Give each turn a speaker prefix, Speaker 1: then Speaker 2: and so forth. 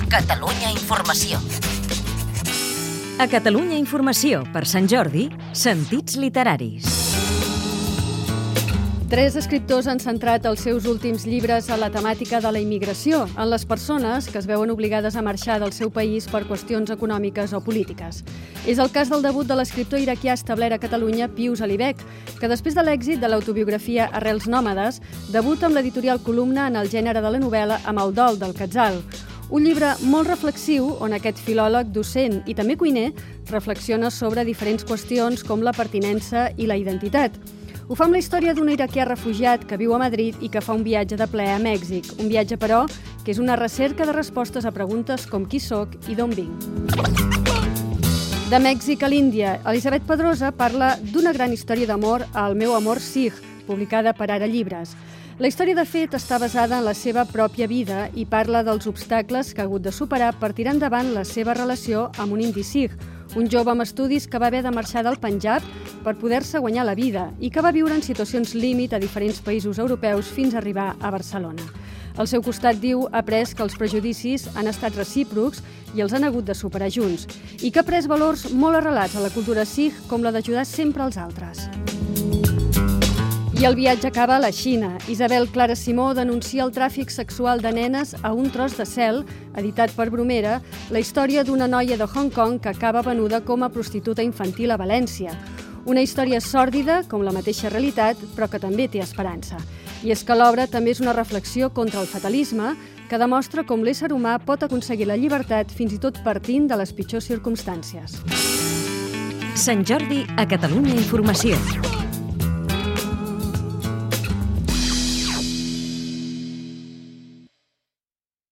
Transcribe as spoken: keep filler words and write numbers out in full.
Speaker 1: Catalunya Informació.
Speaker 2: A Catalunya Informació, per Sant Jordi, sentits literaris.
Speaker 3: Tres escriptors han centrat els seus últims llibres a la temàtica de la immigració, en les persones que es veuen obligades a marxar del seu país per qüestions econòmiques o polítiques. És el cas del debut de l'escriptor iraquià establert a Catalunya, Pius Alibek, que després de l'èxit de l'autobiografia Arrels nòmades, debuta amb l'editorial Columna en el gènere de la novel·la Amb el dol del Quetzal. Un llibre molt reflexiu on aquest filòleg, docent i també cuiner reflexiona sobre diferents qüestions com la pertinença i la identitat. Ho fa amb la història d'un iraquià refugiat que viu a Madrid i que fa un viatge de plaer a Mèxic. Un viatge, però, que és una recerca de respostes a preguntes com qui sóc i d'on vinc. De Mèxic a l'Índia, Elisabet Pedrosa parla d'una gran història d'amor al meu amor Sikh, publicada per Ara Llibres. La història, de fet, està basada en la seva pròpia vida i parla dels obstacles que ha hagut de superar per tirar endavant la seva relació amb un indi Sikh, un jove amb estudis que va haver de marxar del Panjab per poder-se guanyar la vida i que va viure en situacions límit a diferents països europeus fins a arribar a Barcelona. Al seu costat, diu, ha après que els prejudicis han estat recíprocs i els han hagut de superar junts i que ha après valors molt arrelats a la cultura Sikh, com la d'ajudar sempre als altres. I el viatge acaba a la Xina. Isabel Clara Simó denuncia el tràfic sexual de nenes a un tros de cel, editat per Bromera, la història d'una noia de Hong Kong que acaba venuda com a prostituta infantil a València. Una història sòrdida, com la mateixa realitat, però que també té esperança. I és que l'obra també és una reflexió contra el fatalisme que demostra com l'ésser humà pot aconseguir la llibertat fins i tot partint de les pitjors circumstàncies.
Speaker 2: Sant Jordi a Catalunya Informació.